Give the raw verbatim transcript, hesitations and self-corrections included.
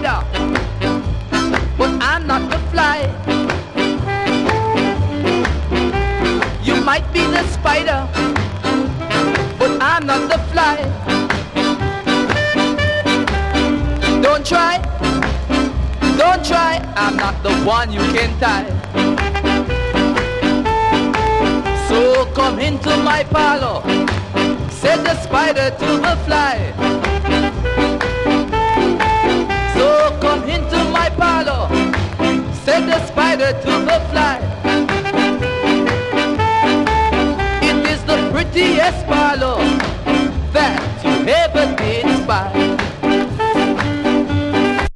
spider, but I'm not the fly. You might be the spider, but I'm not the fly. Don't try, don't try, I'm not the one you can tie. So come into my parlor, said the spider to the fly. So come into my parlor, said the spider to the fly. It is the prettiest parlor that you ever did spy.